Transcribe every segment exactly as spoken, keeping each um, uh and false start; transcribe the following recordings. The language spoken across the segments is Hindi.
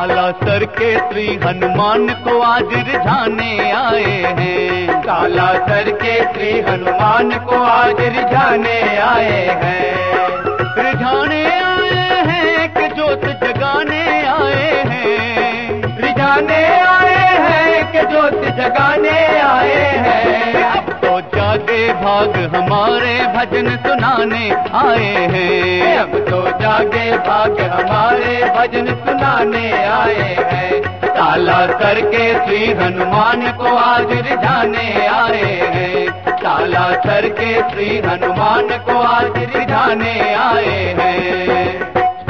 सालासर के श्री हनुमान को आज रिझाने आए हैं। सालासर के श्री हनुमान को आज रिझाने आए हैं। रिझाने आए हैं कि ज्योत जगाने आए हैं। रिझाने आए हैं कि ज्योत जगाने आए हैं। अब तो जागे भाग हमारे भजन सुनाने आए हैं। अब तो जागे भाग हमारे भजन सुनाने आए हैं। सालासर के श्री हनुमान को आज रिझाने आए हैं। सालासर के श्री हनुमान को आज रिझाने आए हैं।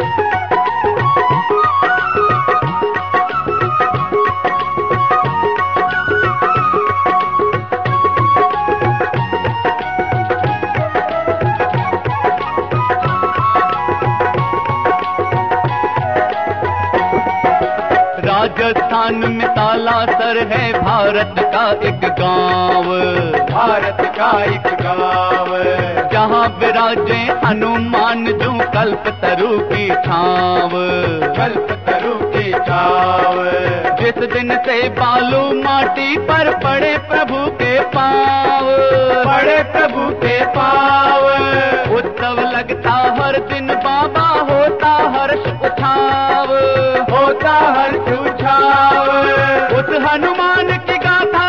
राजस्थान में सालासर है भारत का एक गांव। भारत का एक गांव जहाँ विराजे हनुमान जो कल्प तरु की छाव। कल्प तरु की छाव जिस दिन से बालू माटी पर पड़े प्रभु के पाँव। पड़े प्रभु के पाँव उत्सव लगता हर दिन बाबा होता हर्ष उछाव। होता हर्ष उछाव उस हनुमान की गाथा,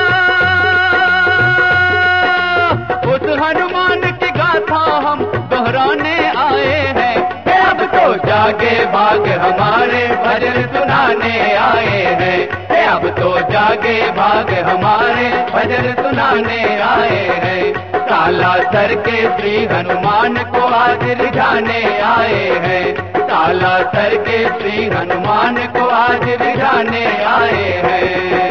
उस हनुमान की गाथा हम दोहराने आए हैं। अब तो जागे भाग हमारे भजन सुनाने आए हैं। अब तो जागे भाग हमारे भजन सुनाने आए हैं। सालासर के श्री हनुमान को आज रिझाने आए हैं। सालासर के श्री हनुमान को आज रिझाने आए हैं।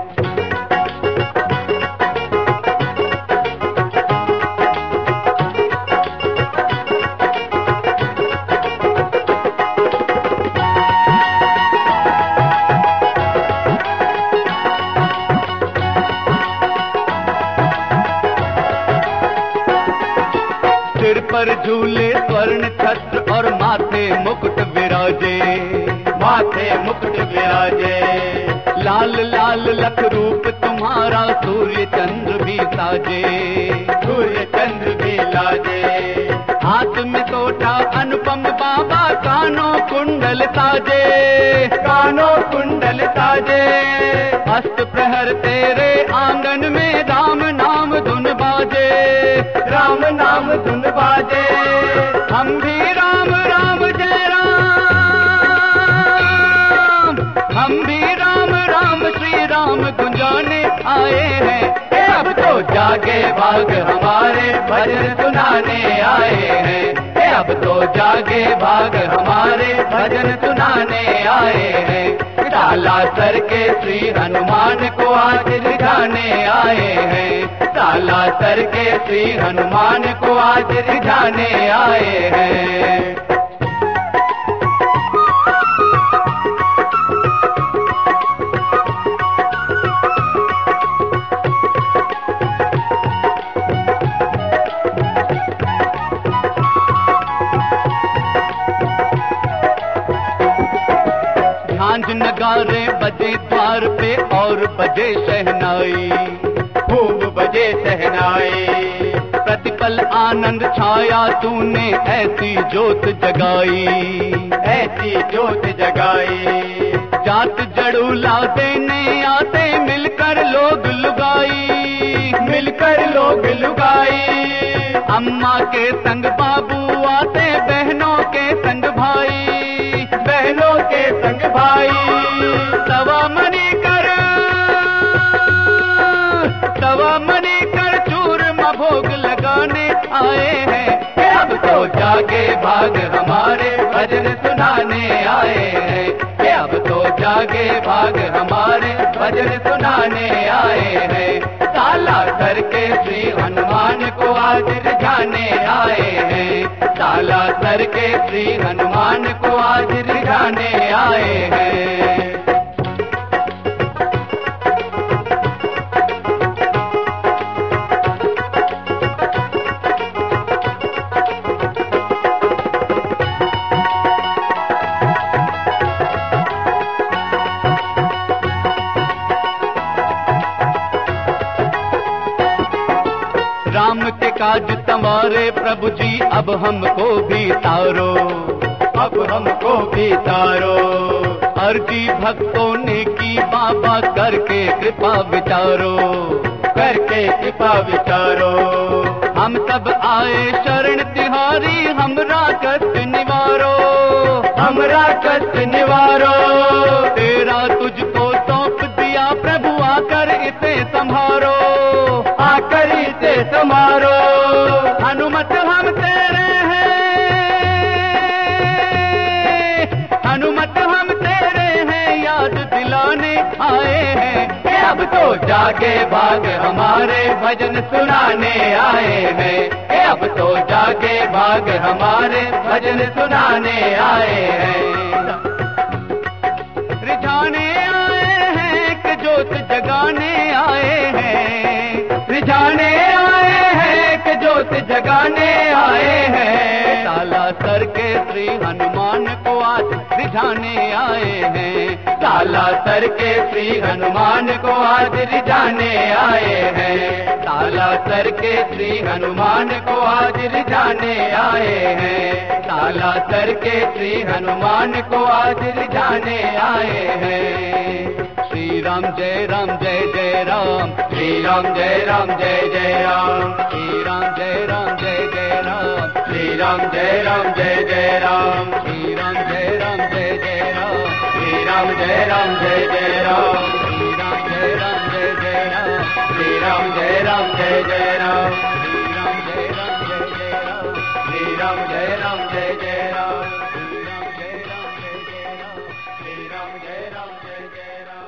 सिर पर झूले स्वर्ण छत्र और माथे मुकुट विराजे। माथे मुकुट विराजे लाल लाल लख रूप तुम्हारा सूर्य चंद्र भी साजे। सूर्य चंद्र भी लाजे हाथ में सोटा अनुपम बाबा कानों कुंडल साजे। कानों कुंडल साजे अस्त प्रहर तेरे आंगन में राम नाम धुन बाजे। राम नाम धुन बाजे हम भी राम राम जय राम, हम भी राम राम श्री राम गुंजाने आए हैं। अब तो जागे भाग हमारे भजन सुनाने आए हैं। अब तो जागे भाग हमारे भजन सुनाने आए हैं। सालासर के श्री हनुमान को आज रिझाने आए हैं। सालासर के श्री हनुमान को आज रिझाने आए हैं। झांझ नगारे बजे द्वार पे और बजे शहनाई। खूब बजे शहनाई प्रतिपल आनंद छाया तूने ऐसी जोत जगाई। ऐसी जोत जगाई जात जड़ूला देने आते मिलकर लोग लुगाई। मिलकर लोग लुगाई अम्मा के संग बाबू आते बहनों के संग भाई। बहनों के संग भाई तवा मनी कर, तवा मनी कर चूरमा भोग लगाने आए हैं। अब तो जागे भाग हमारे भजन सुनाने आए हैं। अब तो जागे भाग हमारे भजन सुनाने आए हैं। सालासर के श्री हनुमान को आज रिझाने आए हैं। सालासर के श्री हनुमान को आज रिझाने आए हैं। लाज संवारे प्रभु जी अब हमको भी तारो, अब हमको भी तारो। अर्जी भक्तों ने की बाबा करके कृपा विचारो, करके कृपा विचारो। हम सब आए शरण तिहारी हमरा कष्ट निवारो, हमरा कष्ट निवारो। तेरा तुझको सौंप दिया प्रभु आकर इसे संभारो, आकर इसे संभारो। हनुमत हम तेरे हैं, हनुमत हम तेरे हैं याद दिलाने आए हैं। अब तो जागे भाग हमारे भजन सुनाने आए हैं। अब तो जागे भाग हमारे भजन सुनाने आए हैं। रिझाने आए हैं कि जोत जगाने आए हैं, रिझाने आए हैं कि जोत जगाने आए हैं। ताला सर के श्री हनुमान को आज रिझाने आए हैं, ताला सर के श्री हनुमान को आज रिझाने आए हैं। ताला सर के श्री हनुमान को आज रिझाने आए हैं। ताला सर के श्री हनुमान को आज रिझाने आए हैं। श्री राम जय राम जय जय राम, श्री राम जय राम जय जय राम, श्री राम जय राम जय जय राम, श्री राम जय राम जय जय राम, श्री राम जय राम जय जय राम, श्री राम जय राम जय जय राम, श्री राम जय राम जय जय राम, श्री राम जय राम जय जय राम, श्री राम जय राम जय जय राम, श्री राम जय राम जय जय राम, श्री राम जय राम जय जय राम, श्री राम जय राम जय जय राम।